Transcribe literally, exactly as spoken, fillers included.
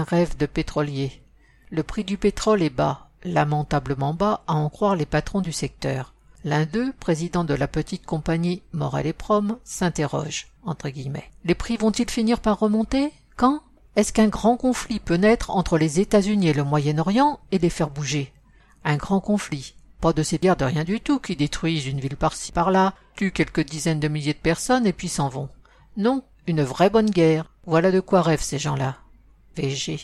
rêve de pétrolier. Le prix du pétrole est bas, lamentablement bas à en croire les patrons du secteur. L'un d'eux, président de la petite compagnie Morel et Prom, s'interroge, entre guillemets. Les prix vont-ils finir par remonter? Quand? Est-ce qu'un grand conflit peut naître entre les États-Unis et le Moyen-Orient et les faire bouger? Un grand conflit. Pas de ces guerres de rien du tout qui détruisent une ville par-ci par-là, tuent quelques dizaines de milliers de personnes et puis s'en vont. Non, une vraie bonne guerre. Voilà de quoi rêvent ces gens-là. V G